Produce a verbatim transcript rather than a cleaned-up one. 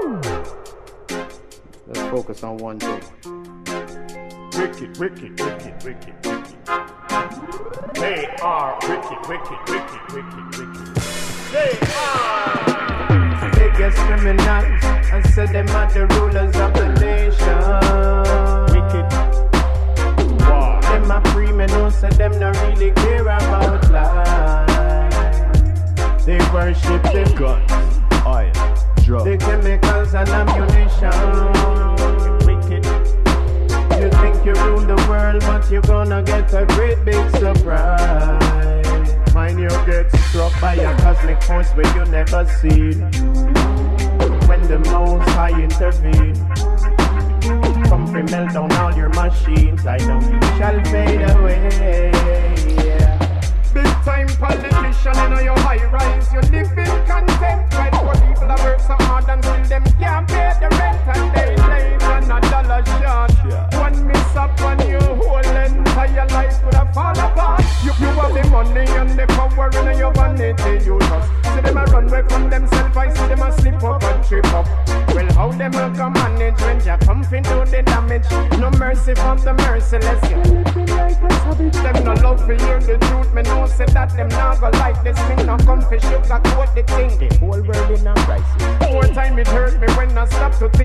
Let's focus on one thing. Wicked, wicked, wicked, wicked, wicked. They are wicked, wicked, wicked, wicked, wicked. They are biggest criminals. I said them are the rulers of the nation. Wicked. Wow. Them are free men who said them not really care about life. They worship the guns, oil, drugs, the chemicals and ammunition. Wicked. You think you rule the world, but you're gonna get a great big surprise. Mind you get struck by a cosmic force where you never seen. When the Most High intervene, come free melt down all your machines. I know you shall fade away. Yeah. Big time politician in your high rise. You live in contempt. Right for people that work so hard and still them can't pay the rent. And they late and a dollar short. Yeah. One miss up on your whole entire life could have fall apart. You, you have the money and the power in your vanity. You just see them a run away from themselves. I see them a slip up and trip up. Well, how them a come manage when you come into the damage? No mercy from the merciless. You them no love for hear the truth. Me know say that them not go like this thing. No come for sugar coat the thing. The whole world in a crisis. More time it hurt me when I stop to think.